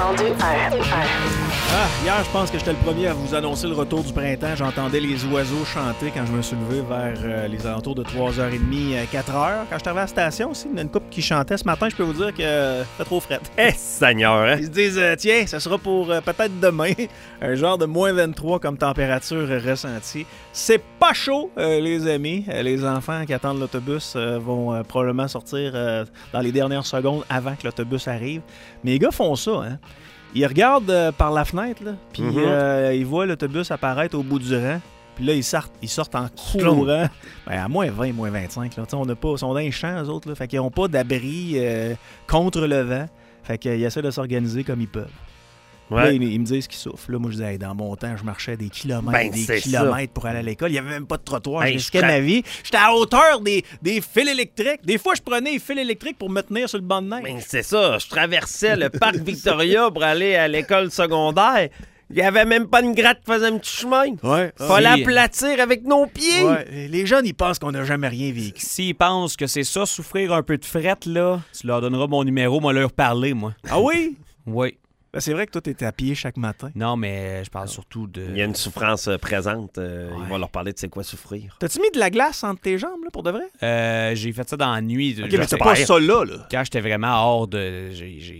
Entendu 1. Hier, je pense que j'étais le premier à vous annoncer le retour du printemps. J'entendais les oiseaux chanter quand je me suis levé vers les alentours de 3h30, 4h. Quand je suis arrivé à la station aussi, il y a une couple qui chantait ce matin. Je peux vous dire que fait trop fret. Seigneur, hein? Ils se disent, tiens, ça sera pour peut-être demain. Un genre de moins 23 comme température ressentie. C'est pas chaud, les amis. Les enfants qui attendent l'autobus vont probablement sortir dans les dernières secondes avant que l'autobus arrive. Mais les gars font ça, hein? Ils regardent par la fenêtre, là, puis ils voient l'autobus apparaître au bout du rang. Puis là, ils sortent en courant. Ben, à moins 20, moins 25. Là. On n'a pas, ils sont dans les champs, eux autres. Là, fait qu'ils n'ont pas d'abri contre le vent. Fait qu'ils essaient de s'organiser comme ils peuvent. Ouais. Là, ils me disent qu'ils souffrent. Là, moi, je disais, hey, dans mon temps, je marchais des kilomètres pour aller à l'école. Il n'y avait même pas de trottoir. Je risquais ma vie. J'étais à hauteur des fils électriques. Des fois, je prenais les fils électriques pour me tenir sur le banc de neige. Ben, c'est ça. Je traversais le parc Victoria pour aller à l'école secondaire. Il n'y avait même pas une gratte qui faisait un petit chemin. Ouais. Fallait aplatir avec nos pieds. Ouais. Les jeunes, ils pensent qu'on n'a jamais rien vécu. S'ils pensent que c'est ça, souffrir un peu de frette, là, tu leur donneras mon numéro, moi leur parler, moi. Ah oui? Oui. Ben, c'est vrai que toi, t'es à pied chaque matin. Non, mais je parle surtout de... Il y a une souffrance présente. Ils vont leur parler de c'est quoi souffrir. T'as-tu mis de la glace entre tes jambes, là, pour de vrai? J'ai fait ça dans la nuit. OK, mais c'est pas ça là. Quand j'étais vraiment hors de...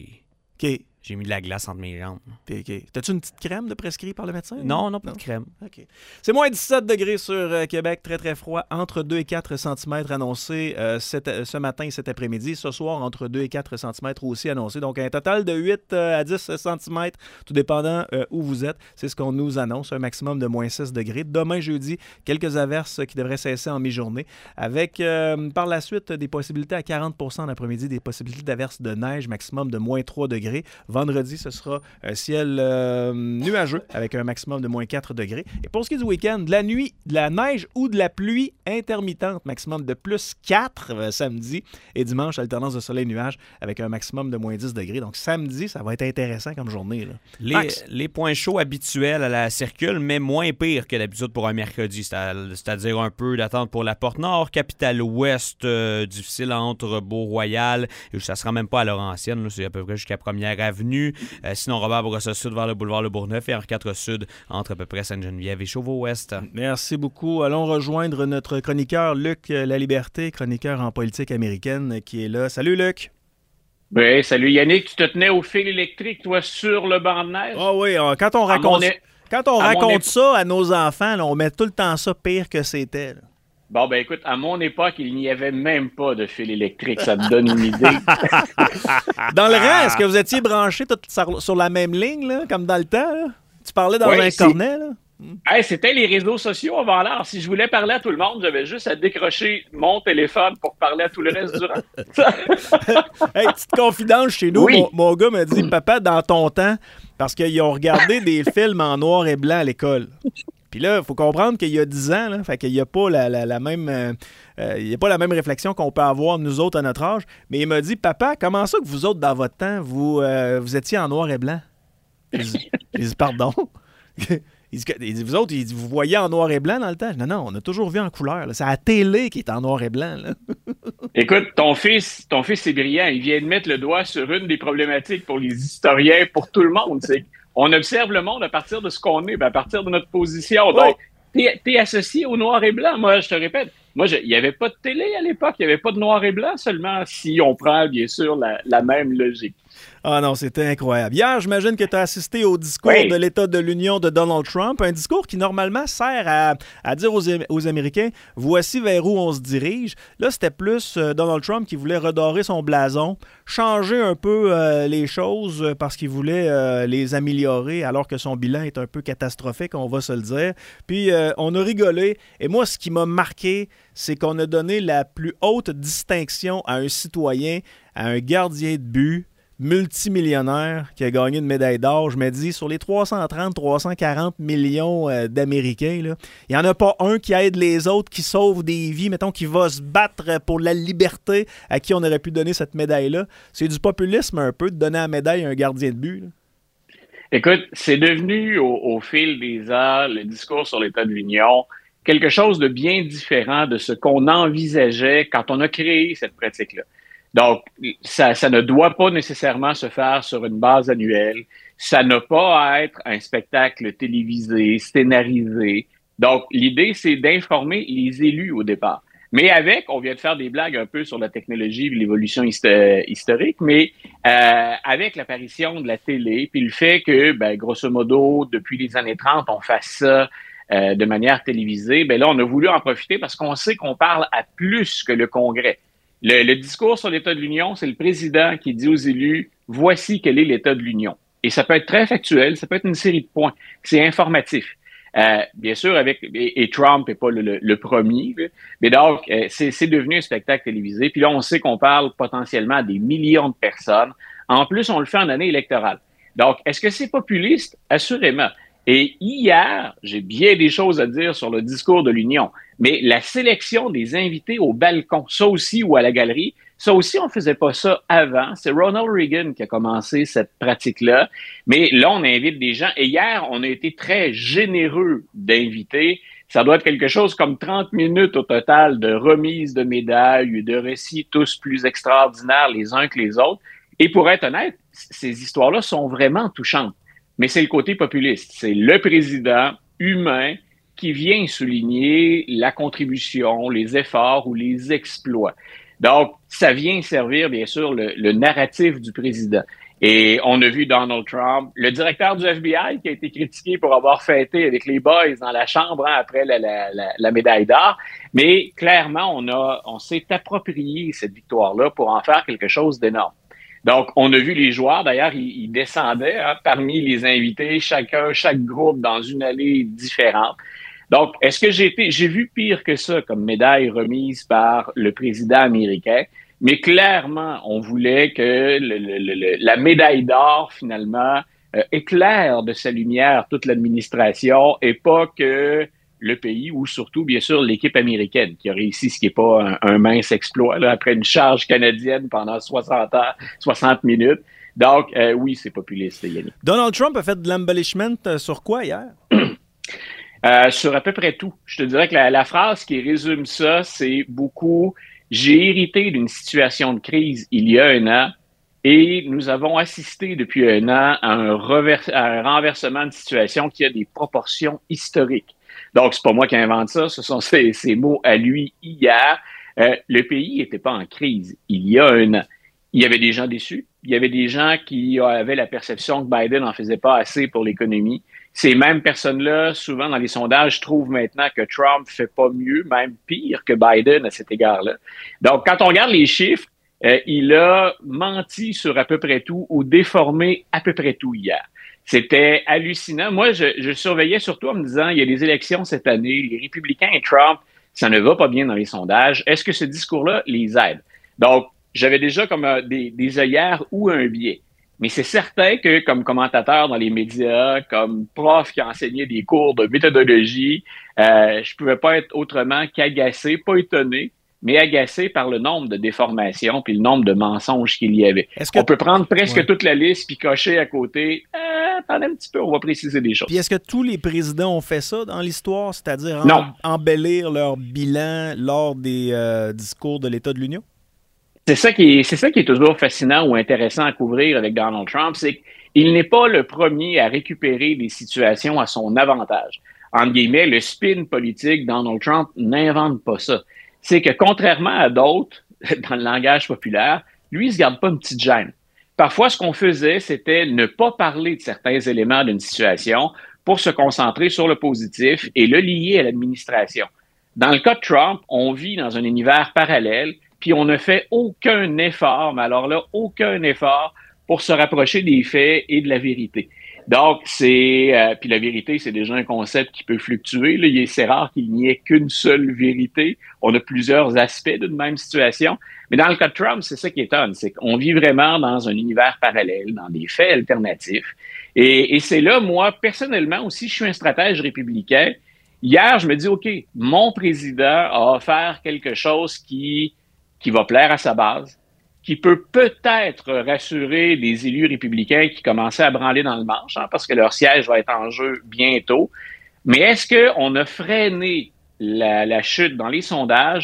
OK. J'ai mis de la glace entre mes jambes. OK. T'as-tu une petite crème de prescrit par le médecin? Non, pas de crème. OK. C'est moins 17 degrés sur Québec, très très froid, entre 2 et 4 cm annoncé ce matin et cet après-midi. Ce soir, entre 2 et 4 cm aussi annoncé. Donc, un total de 8 à 10 cm, tout dépendant où vous êtes. C'est ce qu'on nous annonce, un maximum de moins 6 degrés. Demain, jeudi, quelques averses qui devraient cesser en mi-journée, avec par la suite des possibilités à 40 % l'après-midi, des possibilités d'averses de neige, maximum de moins 3 degrés. Vendredi, ce sera un ciel nuageux avec un maximum de moins 4 degrés. Et pour ce qui est du week-end, de la nuit, de la neige ou de la pluie intermittente, maximum de plus 4 samedi et dimanche, alternance de soleil-nuage avec un maximum de moins 10 degrés. Donc samedi, ça va être intéressant comme journée. Là. Les points chauds habituels à la circule, mais moins pire que d'habitude pour un mercredi. C'est-à-dire un peu d'attente pour la Porte-Nord, Capitale-Ouest, difficile entre Beau-Royal, et ça ne sera même pas à Laurentienne, là, c'est à peu près jusqu'à Première Avenue. Sinon, Robert Bourassa Sud vers le boulevard Le Bourgneuf et Henri IV Sud entre à peu près Sainte-Geneviève et Chauveau-Ouest. Merci beaucoup. Allons rejoindre notre chroniqueur Luc Laliberté, chroniqueur en politique américaine, qui est là. Salut Luc! Oui, salut Yannick. Tu te tenais au fil électrique, toi, sur le banc de neige? Ah oui, quand on raconte ça à nos enfants, là, on met tout le temps ça pire que c'était. Là. Bon, ben écoute, à mon époque, il n'y avait même pas de fil électrique. Ça te donne une idée. Dans le rang, est-ce que vous étiez branchés sur la même ligne, là, comme dans le temps? Là? Tu parlais dans un cornet, là? Hey, c'était les réseaux sociaux avant l'heure. Si je voulais parler à tout le monde, j'avais juste à décrocher mon téléphone pour parler à tout le reste du rang. Hey, petite confidence chez nous, oui. mon gars m'a dit, papa, dans ton temps, parce qu'ils ont regardé des films en noir et blanc à l'école. Puis là, il faut comprendre qu'il y a 10 ans, là, fait qu'il n'y a pas la même il y a pas la même réflexion qu'on peut avoir, nous autres, à notre âge. Mais il m'a dit, papa, comment ça que vous autres, dans votre temps, vous étiez en noir et blanc? J'ai dit, pardon? Il dit, vous autres, vous voyez en noir et blanc dans le temps? Non, on a toujours vu en couleur. Là. C'est la télé qui est en noir et blanc. Là. Écoute, ton fils est brillant. Il vient de mettre le doigt sur une des problématiques pour les historiens, pour tout le monde. On observe le monde à partir de ce qu'on est, à partir de notre position. Donc, t'es associé au noir et blanc. Moi, je te répète, il n'y avait pas de télé à l'époque. Il n'y avait pas de noir et blanc, seulement si on prend, bien sûr, la même logique. Ah non, c'était incroyable. Hier, j'imagine que tu as assisté au discours de l'État de l'Union de Donald Trump, un discours qui, normalement, sert à dire aux Américains « Voici vers où on se dirige ». Là, c'était plus Donald Trump qui voulait redorer son blason, changer un peu les choses parce qu'il voulait les améliorer alors que son bilan est un peu catastrophique, on va se le dire. Puis, on a rigolé. Et moi, ce qui m'a marqué, c'est qu'on a donné la plus haute distinction à un citoyen, à un gardien de but, multimillionnaire qui a gagné une médaille d'or. Je me dis, sur les 330-340 millions d'Américains, là, il n'y en a pas un qui aide les autres, qui sauve des vies, mettons, qui va se battre pour la liberté à qui on aurait pu donner cette médaille-là. C'est du populisme un peu de donner la médaille à un gardien de but. Là. Écoute, c'est devenu au fil des heures, le discours sur l'État de l'Union, quelque chose de bien différent de ce qu'on envisageait quand on a créé cette pratique-là. Donc, ça ne doit pas nécessairement se faire sur une base annuelle. Ça n'a pas à être un spectacle télévisé, scénarisé. Donc, l'idée, c'est d'informer les élus au départ. Mais on vient de faire des blagues un peu sur la technologie et l'évolution historique, mais avec l'apparition de la télé, puis le fait que, grosso modo, depuis les années 30, on fasse ça de manière télévisée, là, on a voulu en profiter parce qu'on sait qu'on parle à plus que le Congrès. Le discours sur l'État de l'Union, c'est le président qui dit aux élus, voici quel est l'État de l'Union. Et ça peut être très factuel, ça peut être une série de points. C'est informatif. Bien sûr, et Trump n'est pas le premier, là, mais donc, c'est devenu un spectacle télévisé. Puis là, on sait qu'on parle potentiellement à des millions de personnes. En plus, on le fait en année électorale. Donc, est-ce que c'est populiste? Assurément. Et hier, j'ai bien des choses à dire sur le discours de l'Union, mais la sélection des invités au balcon, ça aussi, ou à la galerie, ça aussi, on ne faisait pas ça avant. C'est Ronald Reagan qui a commencé cette pratique-là. Mais là, on invite des gens. Et hier, on a été très généreux d'invités. Ça doit être quelque chose comme 30 minutes au total de remise de médailles, de récits tous plus extraordinaires les uns que les autres. Et pour être honnête, ces histoires-là sont vraiment touchantes. Mais c'est le côté populiste. C'est le président humain qui vient souligner la contribution, les efforts ou les exploits. Donc, ça vient servir, bien sûr, le narratif du président. Et on a vu Donald Trump, le directeur du FBI qui a été critiqué pour avoir fêté avec les boys dans la chambre après la médaille d'or. Mais clairement, on s'est approprié cette victoire-là pour en faire quelque chose d'énorme. Donc, on a vu les joueurs, d'ailleurs, ils descendaient parmi les invités, chaque groupe dans une allée différente. Donc, est-ce que j'ai vu pire que ça comme médaille remise par le président américain, mais clairement, on voulait que la médaille d'or, finalement, éclaire de sa lumière toute l'administration et pas que le pays ou surtout, bien sûr, l'équipe américaine qui a réussi ce qui n'est pas un mince exploit là, après une charge canadienne pendant 60 minutes. Donc, oui, c'est populiste, Yannick. Donald Trump a fait de l'embellishment sur quoi hier? Sur à peu près tout. Je te dirais que la phrase qui résume ça, c'est beaucoup « J'ai hérité d'une situation de crise il y a un an et nous avons assisté depuis un an à un renversement de situation qui a des proportions historiques. » Donc, c'est pas moi qui invente ça, ce sont ses mots à lui hier. Le pays n'était pas en crise il y a un an. Il y avait des gens déçus. Il y avait des gens qui avaient la perception que Biden n'en faisait pas assez pour l'économie. Ces mêmes personnes-là, souvent dans les sondages, trouvent maintenant que Trump fait pas mieux, même pire que Biden à cet égard-là. Donc, quand on regarde les chiffres, il a menti sur à peu près tout ou déformé à peu près tout hier. C'était hallucinant. Moi, je surveillais surtout en me disant, il y a des élections cette année, les républicains et Trump, ça ne va pas bien dans les sondages. Est-ce que ce discours-là les aide? Donc, j'avais déjà comme des œillères ou un biais. Mais c'est certain que comme commentateur dans les médias, comme prof qui enseignait des cours de méthodologie, je pouvais pas être autrement qu'agacé, pas étonné, mais agacé par le nombre de déformations puis le nombre de mensonges qu'il y avait. On peut prendre presque toute la liste puis cocher à côté. Attendez un petit peu, on va préciser des choses. Puis est-ce que tous les présidents ont fait ça dans l'histoire, c'est-à-dire embellir leur bilan lors des discours de l'État de l'Union? C'est ça qui est toujours fascinant ou intéressant à couvrir avec Donald Trump, c'est qu'il n'est pas le premier à récupérer des situations à son avantage. Entre guillemets, le spin politique, Donald Trump n'invente pas ça. C'est que contrairement à d'autres, dans le langage populaire, lui, il se garde pas une petite gêne. Parfois, ce qu'on faisait, c'était ne pas parler de certains éléments d'une situation pour se concentrer sur le positif et le lier à l'administration. Dans le cas de Trump, on vit dans un univers parallèle, puis on ne fait aucun effort, mais alors là, aucun effort pour se rapprocher des faits et de la vérité. Donc, puis la vérité, c'est déjà un concept qui peut fluctuer. Là. C'est rare qu'il n'y ait qu'une seule vérité. On a plusieurs aspects d'une même situation. Mais dans le cas de Trump, c'est ça qui étonne, c'est qu'on vit vraiment dans un univers parallèle, dans des faits alternatifs. Et c'est là, moi, personnellement aussi, je suis un stratège républicain. Hier, je me dis, OK, mon président a offert quelque chose qui va plaire à sa base, qui peut peut-être rassurer des élus républicains qui commençaient à branler dans le manche, parce que leur siège va être en jeu bientôt. Mais est-ce qu'on a freiné la chute dans les sondages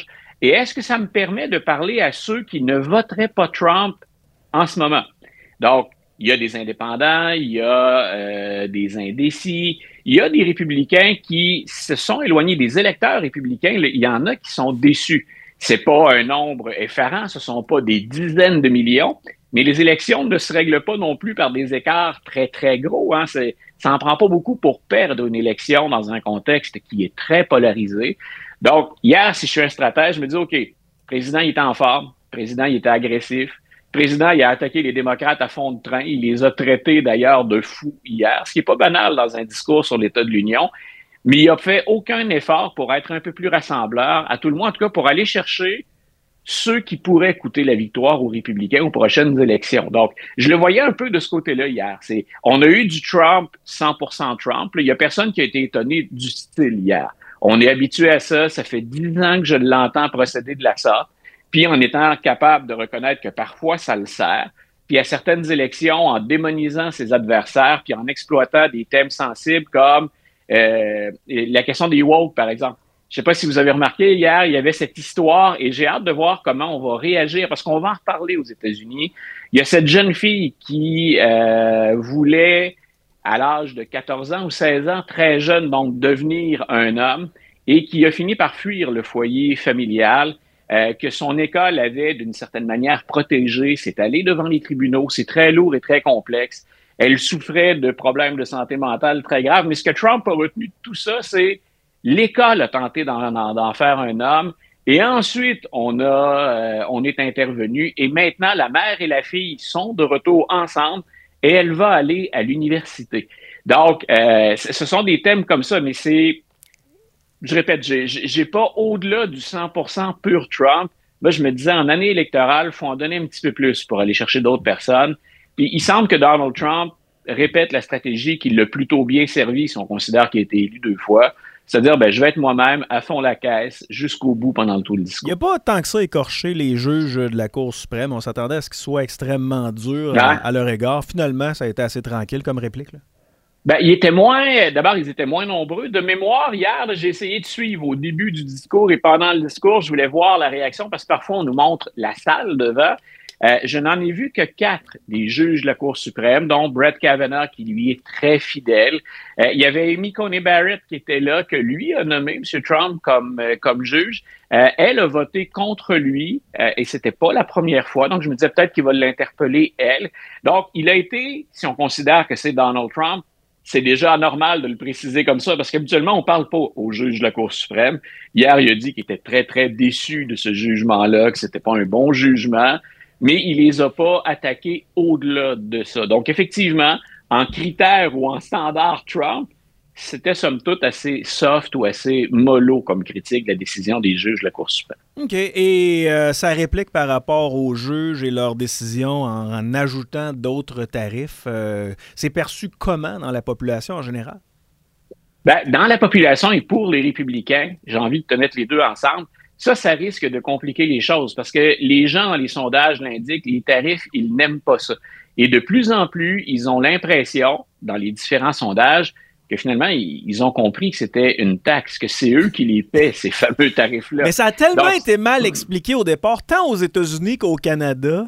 Et est-ce que ça me permet de parler à ceux qui ne voteraient pas Trump en ce moment? Donc, il y a des indépendants, il y a des indécis, il y a des républicains qui se sont éloignés des électeurs républicains. Il y en a qui sont déçus. C'est pas un nombre effarant, ce sont pas des dizaines de millions, mais les élections ne se règlent pas non plus par des écarts très, très gros. Hein. Ça n'en prend pas beaucoup pour perdre une élection dans un contexte qui est très polarisé. Donc, hier, si je suis un stratège, je me dis, OK, le président, il était en forme, le président, il était agressif, le président, il a attaqué les démocrates à fond de train, il les a traités d'ailleurs de fous hier, ce qui n'est pas banal dans un discours sur l'état de l'Union, mais il n'a fait aucun effort pour être un peu plus rassembleur, à tout le moins, en tout cas, pour aller chercher ceux qui pourraient coûter la victoire aux républicains aux prochaines élections. Donc, je le voyais un peu de ce côté-là hier. On a eu du Trump, 100% Trump. Il n'y a personne qui a été étonné du style hier. On est habitué à ça. Ça fait 10 ans que je l'entends procéder de la sorte. Puis en étant capable de reconnaître que parfois ça le sert. Puis à certaines élections, en démonisant ses adversaires, puis en exploitant des thèmes sensibles comme la question des woke, par exemple. Je ne sais pas si vous avez remarqué, hier, il y avait cette histoire et j'ai hâte de voir comment on va réagir parce qu'on va en reparler aux États-Unis. Il y a cette jeune fille qui voulait, à l'âge de 14 ans ou 16 ans, très jeune, donc devenir un homme et qui a fini par fuir le foyer familial que son école avait d'une certaine manière protégé. C'est allé devant les tribunaux, c'est très lourd et très complexe. Elle souffrait de problèmes de santé mentale très graves, mais ce que Trump a retenu de tout ça, c'est l'école a tenté d'en faire un homme et ensuite on est intervenu et maintenant la mère et la fille sont de retour ensemble et elle va aller à l'université. Donc, ce sont des thèmes comme ça, mais je répète, j'ai pas au-delà du 100% pur Trump. Moi, je me disais en année électorale, il faut en donner un petit peu plus pour aller chercher d'autres personnes. Puis il semble que Donald Trump répète la stratégie qui l'a plutôt bien servi si on considère qu'il a été élu 2 fois. C'est-à-dire, je vais être moi-même à fond la caisse jusqu'au bout pendant tout le discours. Il n'y a pas tant que ça écorché les juges de la Cour suprême. On s'attendait à ce qu'ils soient extrêmement durs à leur égard. Finalement, ça a été assez tranquille comme réplique, là. Ils étaient moins nombreux. De mémoire, hier, j'ai essayé de suivre au début du discours et pendant le discours, je voulais voir la réaction parce que parfois, on nous montre la salle devant. Je n'en ai vu que 4 des juges de la Cour suprême, dont Brett Kavanaugh, qui lui est très fidèle. Il y avait Amy Coney Barrett qui était là, que lui a nommé M. Trump comme juge. Elle a voté contre lui et c'était pas la première fois. Donc, je me disais peut-être qu'il va l'interpeller, elle. Donc, il a été, si on considère que c'est Donald Trump, c'est déjà anormal de le préciser comme ça parce qu'habituellement, on parle pas au juge de la Cour suprême. Hier, il a dit qu'il était très, très déçu de ce jugement-là, que c'était pas un bon jugement. Mais il les a pas attaqués au-delà de ça. Donc, effectivement, en critère ou en standard Trump, c'était somme toute assez soft ou assez mollo comme critique de la décision des juges de la Cour suprême. OK. Et sa réplique par rapport aux juges et leurs décisions en ajoutant d'autres tarifs, c'est perçu comment dans la population en général? Dans la population et pour les républicains, j'ai envie de te mettre les deux ensemble, ça risque de compliquer les choses parce que les gens dans les sondages l'indiquent, les tarifs, ils n'aiment pas ça. Et de plus en plus, ils ont l'impression, dans les différents sondages, que finalement, ils ont compris que c'était une taxe, que c'est eux qui les paient, ces fameux tarifs-là. Mais ça a tellement été mal expliqué au départ, tant aux États-Unis qu'au Canada,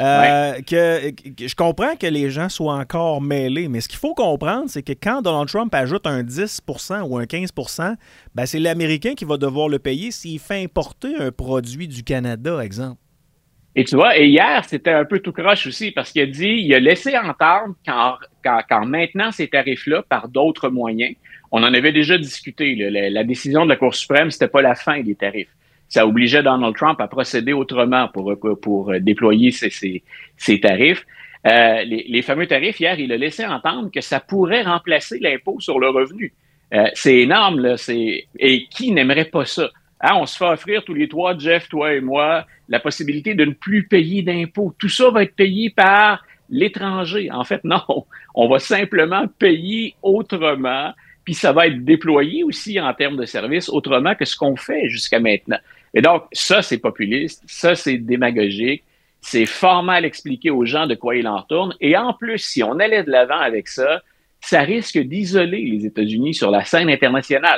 que je comprends que les gens soient encore mêlés, mais ce qu'il faut comprendre, c'est que quand Donald Trump ajoute un 10% ou un 15%, c'est l'Américain qui va devoir le payer s'il fait importer un produit du Canada, exemple. Et tu vois, et hier, c'était un peu tout croche aussi, parce il a laissé entendre qu'en maintenant ces tarifs-là par d'autres moyens, on en avait déjà discuté, la décision de la Cour suprême, c'était pas la fin des tarifs. Ça obligeait Donald Trump à procéder autrement pour déployer ses tarifs. Les fameux tarifs, hier, il a laissé entendre que ça pourrait remplacer l'impôt sur le revenu. C'est énorme, là. Et qui n'aimerait pas ça? Hein, on se fait offrir tous les 3, Jeff, toi et moi, la possibilité de ne plus payer d'impôts. Tout ça va être payé par l'étranger. En fait, non. On va simplement payer autrement, puis ça va être déployé aussi en termes de services autrement que ce qu'on fait jusqu'à maintenant. Et donc, ça, c'est populiste, ça, c'est démagogique, c'est fort mal expliqué aux gens de quoi il en retourne. Et en plus, si on allait de l'avant avec ça, ça risque d'isoler les États-Unis sur la scène internationale.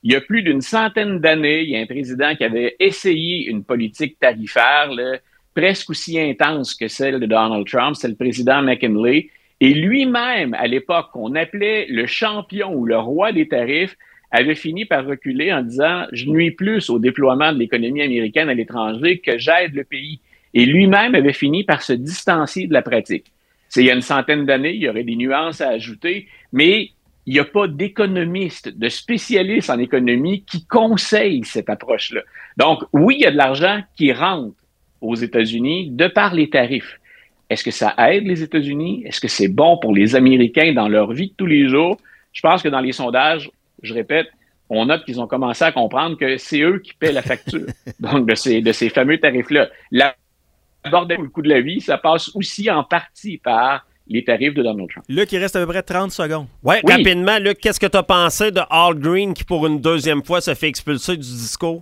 il y a plus d'une centaine d'années, il y a un président qui avait essayé une politique tarifaire là, presque aussi intense que celle de Donald Trump. C'est le président McKinley. Et lui-même, à l'époque, qu'on appelait le champion ou le roi des tarifs, avait fini par reculer en disant « Je nuis plus au déploiement de l'économie américaine à l'étranger que j'aide le pays ». Et lui-même avait fini par se distancier de la pratique. C'est il y a une centaine d'années, il y aurait des nuances à ajouter, mais il n'y a pas d'économistes, de spécialistes en économie qui conseillent cette approche-là. Donc, oui, il y a de l'argent qui rentre aux États-Unis de par les tarifs. Est-ce que ça aide les États-Unis? Est-ce que c'est bon pour les Américains dans leur vie de tous les jours? Je pense que dans les sondages, je répète, on note qu'ils ont commencé à comprendre que c'est eux qui paient la facture, donc de ces fameux tarifs-là. L'aborder le coût de la vie, ça passe aussi en partie par les tarifs de Donald Trump. Luc, il reste à peu près 30 secondes. Oui, rapidement, Luc, qu'est-ce que tu as pensé de Al Green qui, pour une deuxième fois, se fait expulser du discours?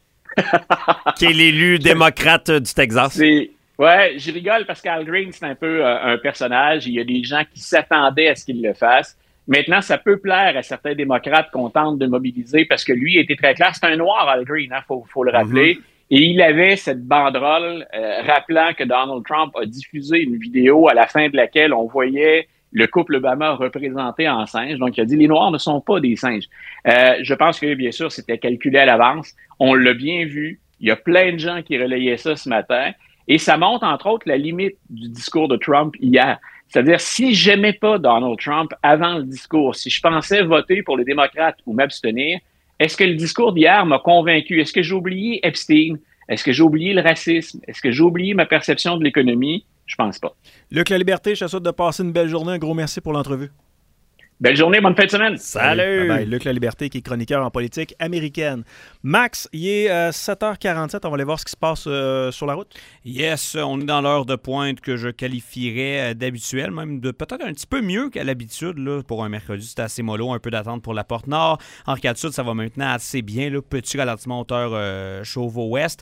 Qui est l'élu démocrate du Texas. Ouais, je rigole parce qu'Al Green, c'est un peu un personnage. Il y a des gens qui s'attendaient à ce qu'il le fasse. Maintenant, ça peut plaire à certains démocrates qu'on tente de mobiliser parce que lui était très clair. C'est un noir, Al Green, hein, faut le rappeler. Et il avait cette banderole rappelant que Donald Trump a diffusé une vidéo à la fin de laquelle on voyait le couple Obama représenté en singe. Donc, il a dit « Les Noirs ne sont pas des singes ». Je pense que, bien sûr, c'était calculé à l'avance. On l'a bien vu. Il y a plein de gens qui relayaient ça ce matin. Et ça montre, entre autres, la limite du discours de Trump hier. C'est-à-dire, si j'aimais pas Donald Trump avant le discours, si je pensais voter pour les démocrates ou m'abstenir, est-ce que le discours d'hier m'a convaincu? Est-ce que j'ai oublié Epstein? Est-ce que j'ai oublié le racisme? Est-ce que j'ai oublié ma perception de l'économie? Je pense pas. Luc La Liberté, je te souhaite de passer une belle journée. Un gros merci pour l'entrevue. Belle journée, bonne fin de semaine. Salut! Bye. Luc La Liberté, qui est chroniqueur en politique américaine. Max, il est 7h47. On va aller voir ce qui se passe sur la route. Yes, on est dans l'heure de pointe que je qualifierais d'habituel, même de peut-être un petit peu mieux qu'à l'habitude. Là, pour un mercredi, c'est assez mollo, un peu d'attente pour la Porte-Nord. En Rive-Sud, ça va maintenant assez bien. Là, petit ralentissement hauteur Chauveau-Ouest.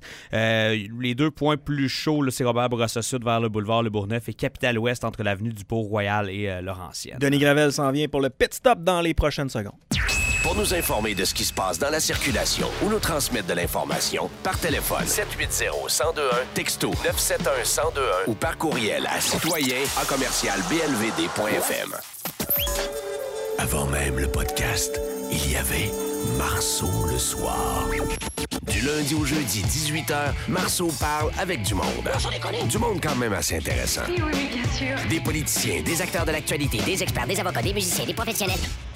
Les deux points plus chauds, là, c'est Robert-Bourassa-Sud vers le boulevard Le Bourgneuf et Capitale-Ouest entre l'avenue du Port-Royal et Laurentienne. Denis Gravel s'en vient pour le pit stop dans les prochaines secondes. Pour nous informer de ce qui se passe dans la circulation ou nous transmettre de l'information, par téléphone 780-1021, texto 971-1021 ou par courriel à citoyen@blvd.fm. Avant même le podcast, il y avait Marceau le soir. Du lundi au jeudi, 18h, Marceau parle avec du monde. Du monde quand même assez intéressant. Oui, bien sûr. Des politiciens, Des acteurs de l'actualité, des experts, des avocats, des musiciens, des professionnels.